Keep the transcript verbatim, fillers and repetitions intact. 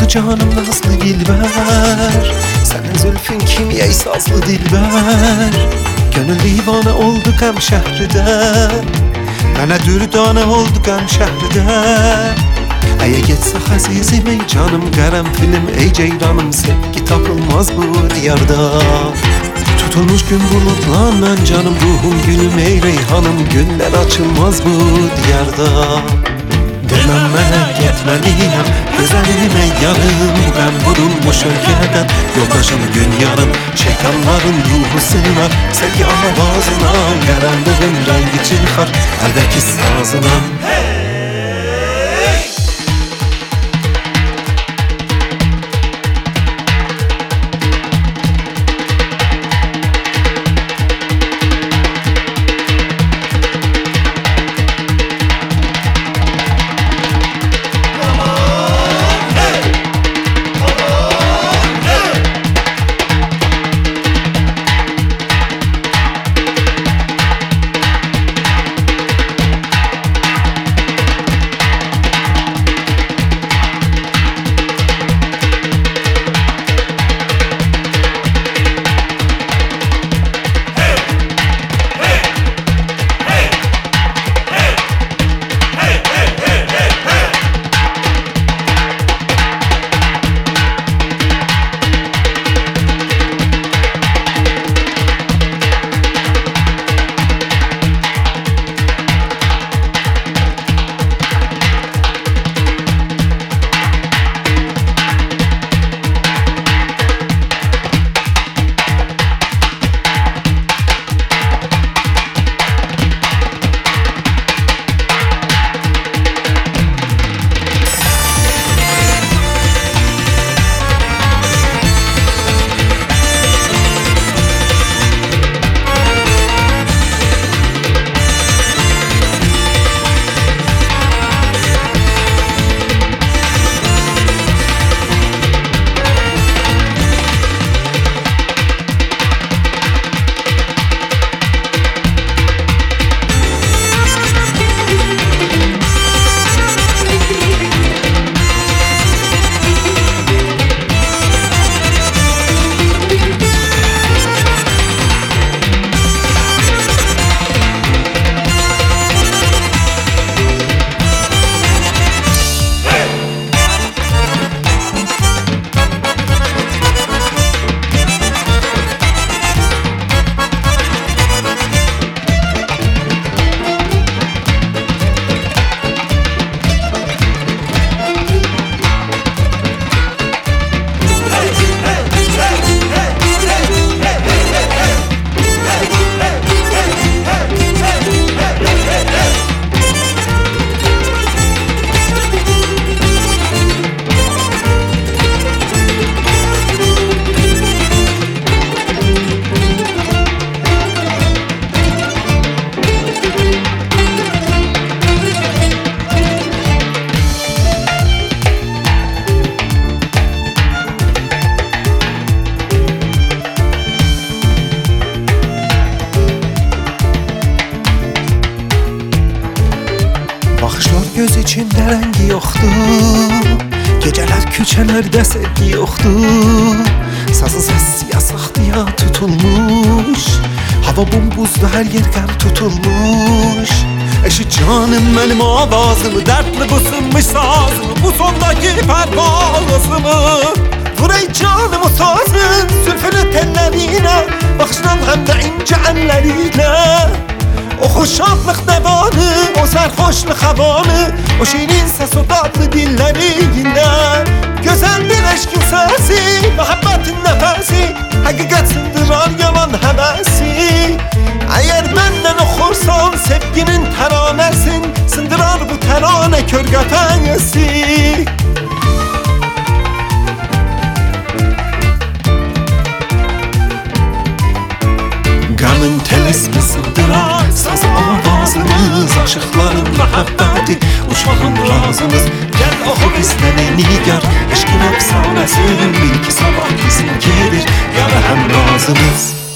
Nazlı canım nazlı dilber, senin zülfün kimyey sazlı dilber. Gönül divane oldu qəm şəhridə, mənə dürdane oldu qəm şəhridə. Əyə getsək əzizim ey canım, qərənfilim ey ceyranım, sevgi tapılmaz bu diyarda. Tutulmuş gün bulutlarla canım, ruhum gülüm ey reyhanım, günler açılmaz bu diyarda. Demem mənə getməliyəm, gözəlim ey yarım, bu qəm vurulmuş ölkədən. Yoldaşım gün yarım, şeytanların ruhu sığınar sevgi avazına. Qaranlığın rəngi çıxar əldəki sazına. Baxışlar göz içində rəngi yoxdur, gecələr küçələrdə sevgi yoxdur. Sazın səsi yasaqdıya tutulmuş, hava bumbuzda hər yer qəm tutulmuş. Eşit canım mənim avazımı, dərdli bu sınmış sazımı, bu sondaki pərvazımı. Vur ey canım o sazın zülfünü tellərinə, baxışdan həm də incə əllərinə. O xoşadlıq dəvanı, o sərxoşluq havanı, o şirin səs o dadlı dilleriyle. Gözəldir eşkin səsi, məhəbbətin nəfəsi, həqiqət sındırar yalan həvəsi. Əgər məndən oxursan sevginin təranəsin, sındırar bu təranə kör qəfəsi. Qəmin telesini sındırar saz avazımız, aşıqların məhəbbəti uşağın razımız. Gəl oxu bizdən ey nigar, eşqin əfsanəsi, bil ki sabah bizimkidir, yarə həm razımız.